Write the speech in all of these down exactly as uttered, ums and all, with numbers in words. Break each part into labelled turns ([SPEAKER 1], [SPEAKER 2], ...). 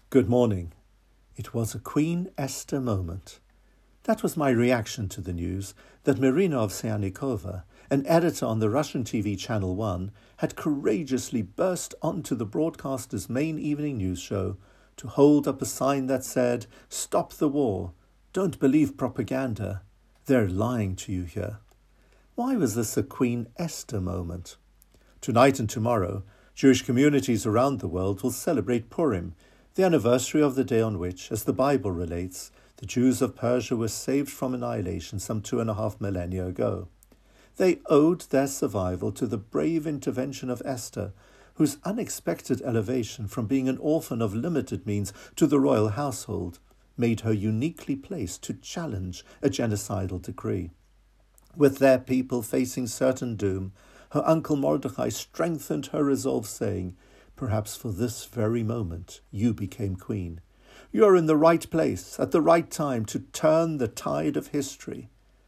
[SPEAKER 1] Good morning. It was a Queen Esther moment. That was my reaction to the news that Marina Ovsyannikova, an editor on the Russian T V Channel one, had courageously burst onto the broadcaster's main evening news show to hold up a sign that said, "Stop the war. Don't believe propaganda. They're lying to you here." Why was this a Queen Esther moment? Tonight and tomorrow, Jewish communities around the world will celebrate Purim, the anniversary of the day on which, as the Bible relates, the Jews of Persia were saved from annihilation some two and a half millennia ago. They owed their survival to the brave intervention of Esther, whose unexpected elevation from being an orphan of limited means to the royal household made her uniquely placed to challenge a genocidal decree. With their people facing certain doom, her uncle Mordechai strengthened her resolve, saying, "Perhaps for this very moment you became queen. You are in the right place at the right time to turn the tide of history."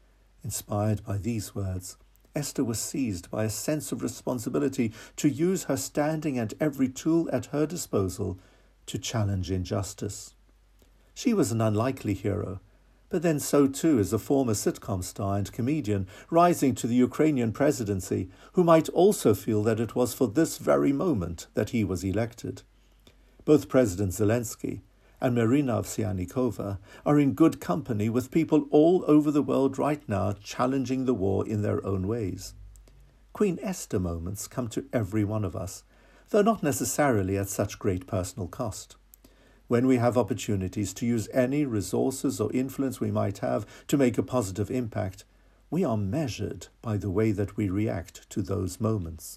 [SPEAKER 1] Inspired by these words, Esther was seized by a sense of responsibility to use her standing and every tool at her disposal to challenge injustice. She was an unlikely hero, but then so too is a former sitcom star and comedian rising to the Ukrainian presidency, who might also feel that it was for this very moment that he was elected. Both President Zelensky and Marina Ovsyannikova are in good company with people all over the world right now challenging the war in their own ways. Queen Esther moments come to every one of us, though not necessarily at such great personal cost. When we have opportunities to use any resources or influence we might have to make a positive impact, we are measured by the way that we react to those moments.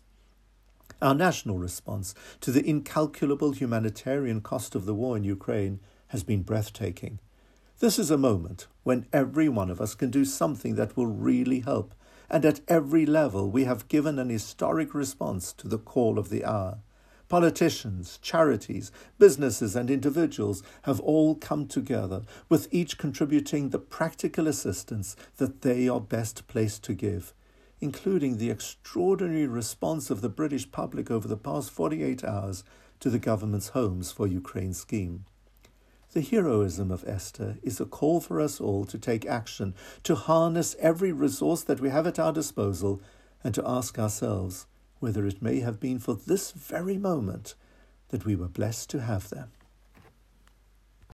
[SPEAKER 1] Our national response to the incalculable humanitarian cost of the war in Ukraine has been breathtaking. This is a moment when every one of us can do something that will really help, and at every level we have given an historic response to the call of the hour. Politicians, charities, businesses and individuals have all come together, with each contributing the practical assistance that they are best placed to give, including the extraordinary response of the British public over the past forty-eight hours to the government's Homes for Ukraine scheme. The heroism of Esther is a call for us all to take action, to harness every resource that we have at our disposal, and to ask ourselves whether it may have been for this very moment that we were blessed to have them.